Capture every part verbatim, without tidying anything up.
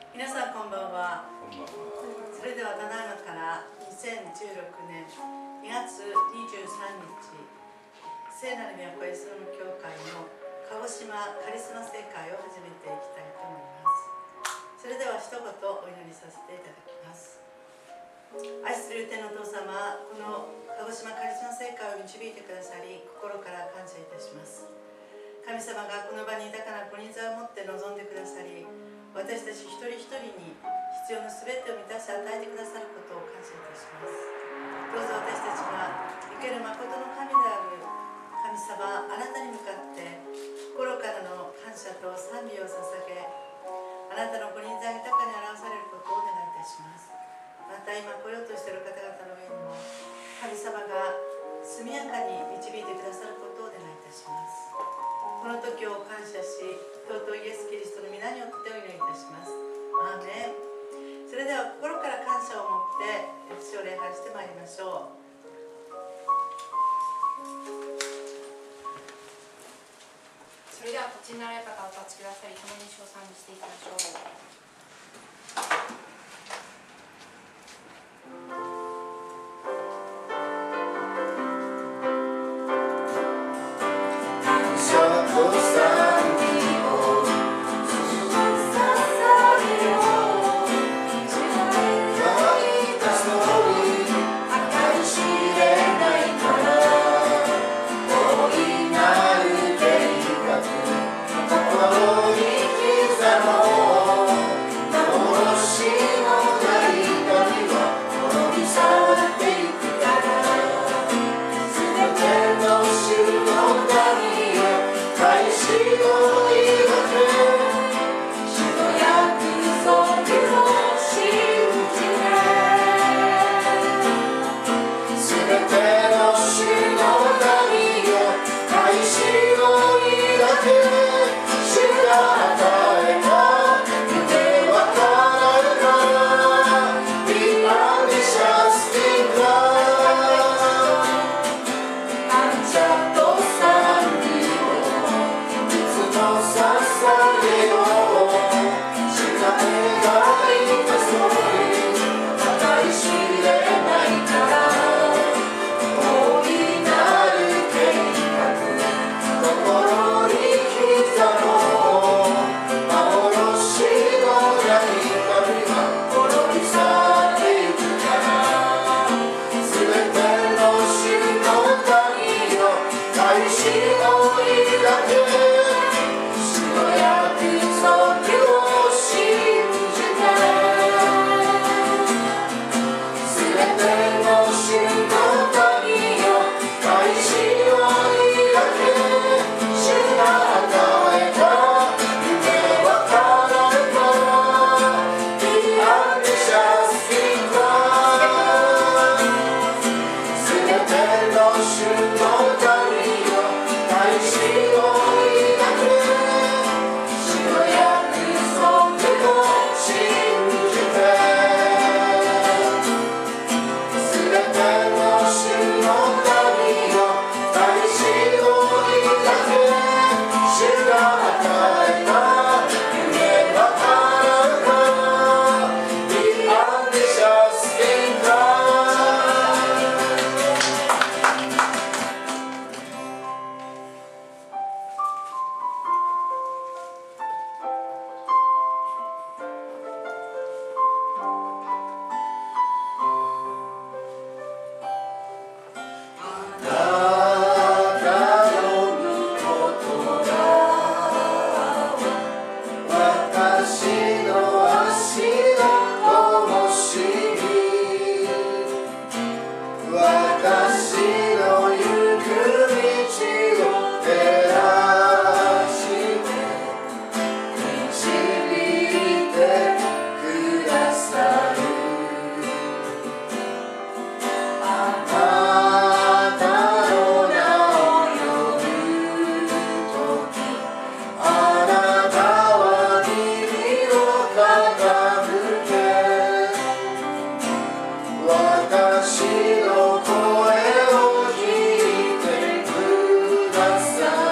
皆さんこんばんは。 こんばんは。 それではただいまからにせんじゅうろくねんにがつにじゅうさんにち、聖なる都イスラム教会の鹿児島カリスマ聖会を始めていきたいと思います。それでは一言お祈りさせていただきます。愛する天のお父様、この鹿児島カリスマ聖会を導いてくださり、心から感謝いたします。神様がこの場に豊かな御人座を持って臨んでくださり、私たち一人一人に必要なすべてを満たし与えてくださることを感謝いたします。どうぞ私たちが生ける誠の神である神様、あなたに向かって心からの感謝と賛美を捧げ、あなたの御人座が豊かに表されることをお願いいたします。また今来ようとしている方々の上にも神様が速やかに導いてくださることをお願いいたします。この時を感謝し、尊いイエス・キリストの皆によってお祈りいたします。アーメン。それでは心から感謝を持って主を礼拝してまいりましょう。 それでは立ちになられた方お立ちくださり、共に主を賛美していきましょう。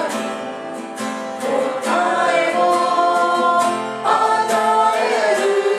答えを与える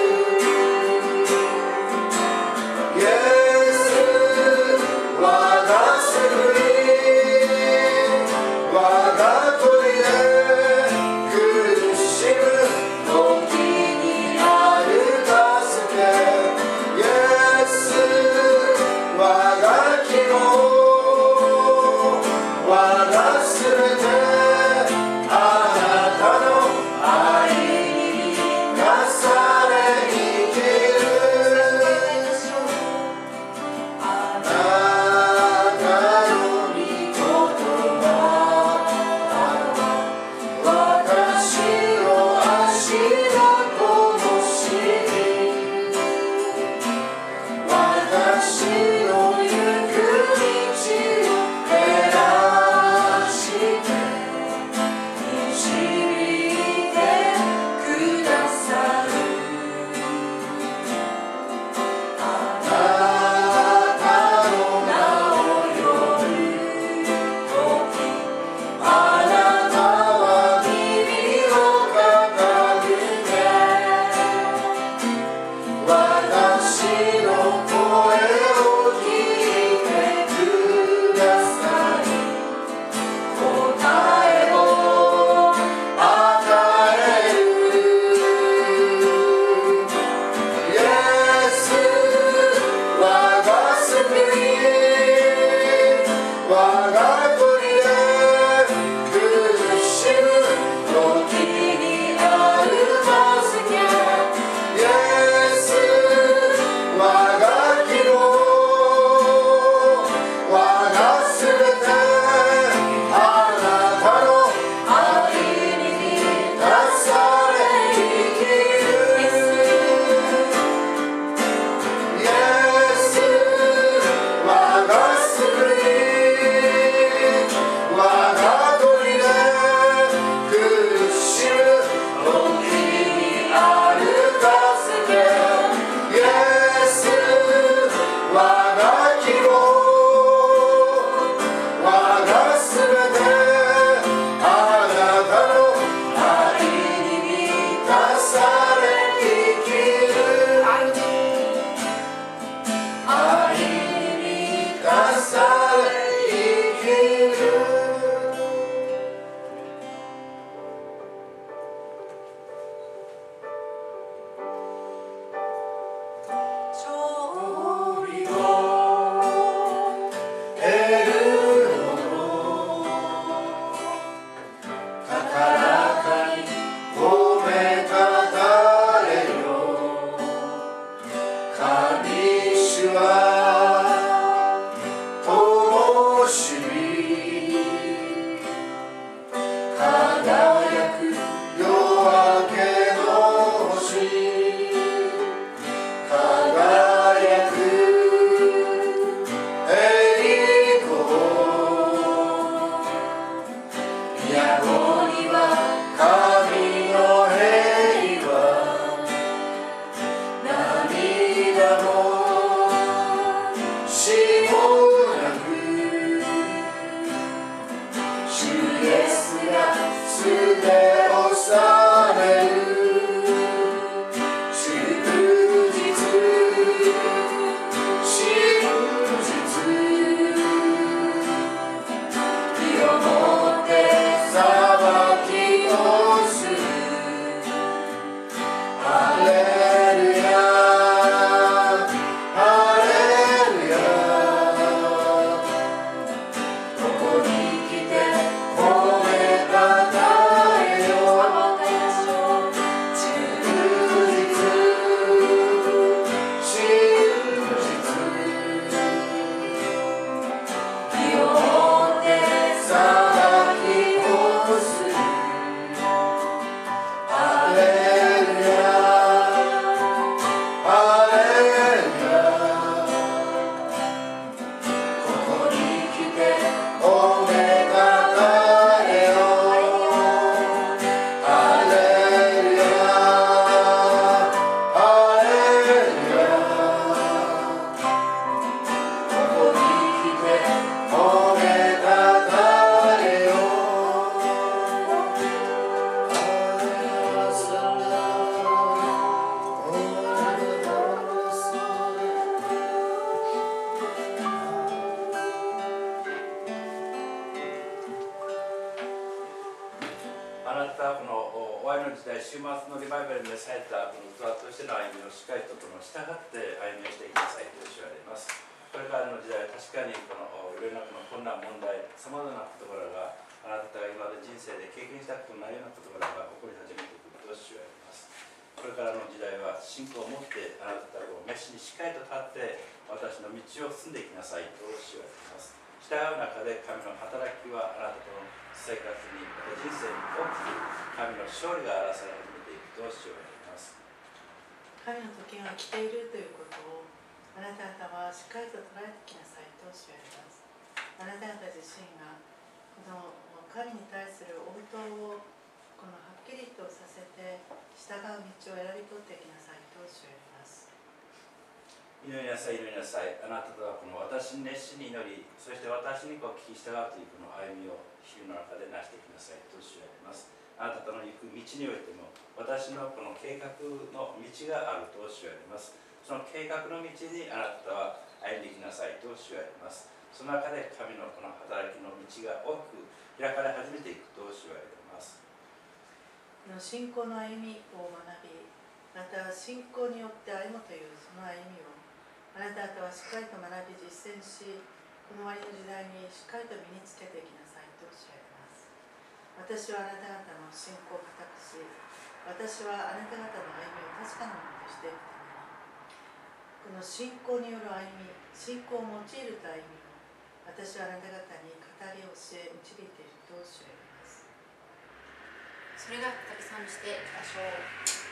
べに召されたこの器としての歩みをしっかりとこの従って歩みをしていきなさいと言われます。これからの時代は確かにこのいろんなこの困難問題、さまざまな事柄があなたが今まで人生で経験したことのないような事柄が起こり始めていくと言われます。これからの時代は信仰を持ってあなたを召しにしっかりと立って私の道を進んでいきなさいと言われます。従う中で神の働きはあなたとの生活に、また人生に大きく神の勝利が表され始めていくと言われます。 神の時が来ているということをあなた方はしっかりと捉えてきなさいと言われます。あなた方自身がこの神に対する応答をこのはっきりとさせて従う道を選び取っていきなさいと言われます。 祈りなさい、祈りなさい。あなたとはこの私に熱心に祈り、そして私にこう聞き従うというこの歩みを日々の中で成していきなさいと言われます。あなたとの行く道においても私のこの計画の道があると言われます。その計画の道にあなたは歩んでいきなさいと言われます。その中で神のこの働きの道が大きく開かれ始めていくと言われます。 信仰の歩みを学び、また信仰によって歩むというその歩みをあなた方はしっかりと学び実践し、この終わりの時代にしっかりと身につけていきなさいと教えます。私はあなた方の信仰を固くし、私はあなた方の歩みを確かなものとしていくために、この信仰による歩み、信仰を用いると歩みを私はあなた方に語り教え導いていると教えます。 それでは再び賛美していきましょう。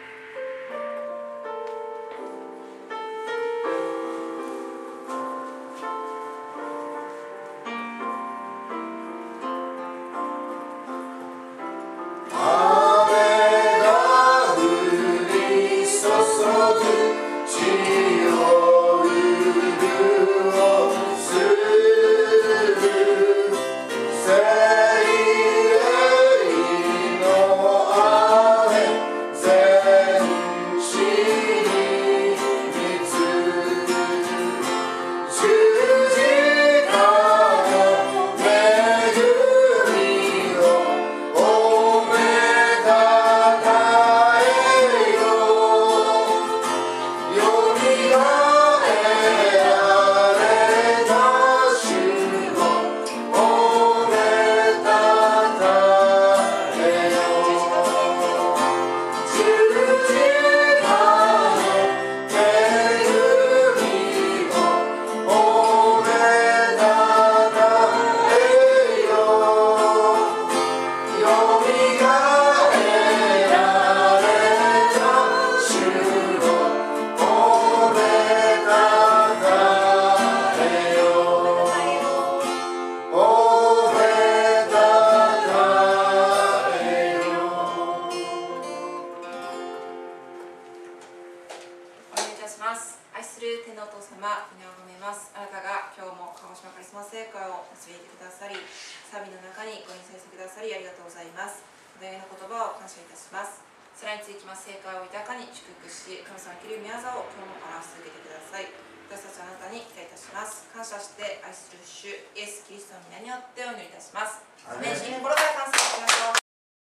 感謝して愛する主イエス・キリストの皆によってお祈りいたします。アメン。心から感謝しましょう。